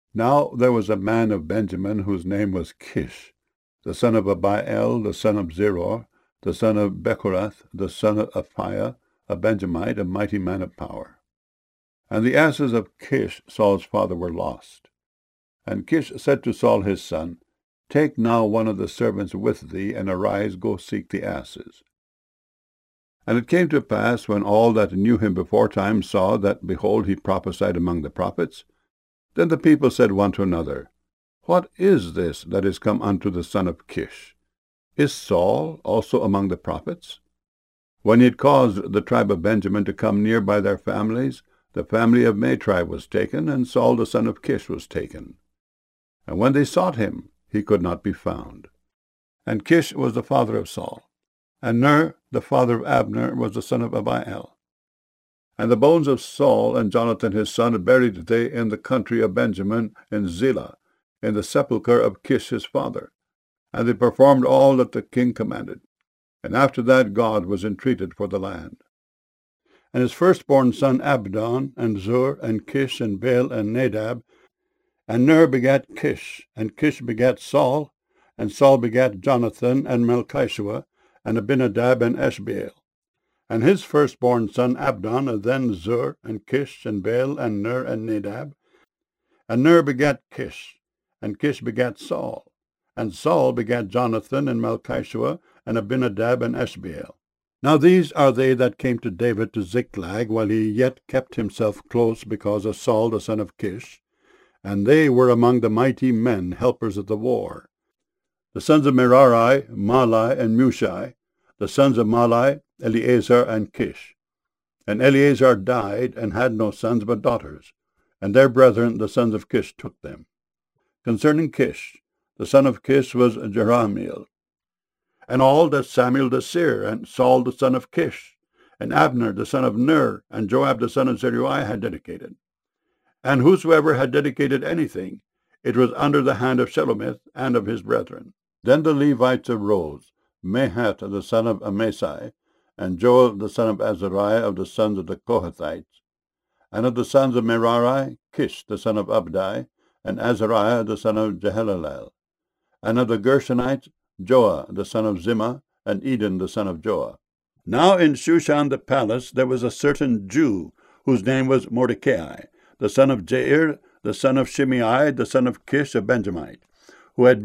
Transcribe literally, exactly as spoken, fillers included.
Now there was a man of Benjamin whose name was Kish, the son of Abiel, the son of Zeror, the son of Bechorath, the son of Aphiah, a Benjamite, a mighty man of power. And the asses of Kish, Saul's father, were lost. And Kish said to Saul his son, Take now one of the servants with thee, and arise, go seek the asses. And it came to pass, when all that knew him beforetime saw that, behold, he prophesied among the prophets, then the people said one to another, What is this that is come unto the son of Kish? Is Saul also among the prophets? When he had caused the tribe of Benjamin to come near by their families, the family of Matri was taken, and Saul the son of Kish was taken. And when they sought him, he could not be found. And Kish was the father of Saul, and Ner, the father of Abner, was the son of Abiel. And the bones of Saul and Jonathan his son buried they in the country of Benjamin in Zelah, in the sepulchre of Kish his father. And they performed all that the king commanded. And after that God was entreated for the land. And his firstborn son Abdon, and Zur, and Kish, and Baal, and Nadab, and Ner begat Kish, and Kish begat Saul, and Saul begat Jonathan, and Melchishua, and Abinadab, and Eshbaal. And his firstborn son Abdon, and then Zur, and Kish, and Baal, and Ner, and Nadab. And Ner begat Kish, and Kish begat Saul, and Saul begat Jonathan, and Melchishua, and Abinadab, and Eshbaal. Now these are they that came to David to Ziklag, while he yet kept himself close because of Saul the son of Kish, and they were among the mighty men, helpers of the war. The sons of Merari, Malai, and Mushai. The sons of Malai, Eleazar, and Kish. And Eleazar died, and had no sons but daughters, and their brethren the sons of Kish took them. Concerning Kish, the son of Kish was Jerahmeel. And all that Samuel the seer, and Saul the son of Kish, and Abner the son of Ner, and Joab the son of Zeruiah had dedicated. And whosoever had dedicated anything, it was under the hand of Shelomith and of his brethren. Then the Levites arose, Mahath the son of Amasai, and Joel the son of Azariah of the sons of the Kohathites, and of the sons of Merari, Kish the son of Abdi, and Azariah the son of Jehalelel, and of the Gershonites, Joah the son of Zimmah, and Eden the son of Joah. Now in Shushan the palace there was a certain Jew, whose name was Mordecai, the son of Jair, the son of Shimei, the son of Kish, a Benjamite, who had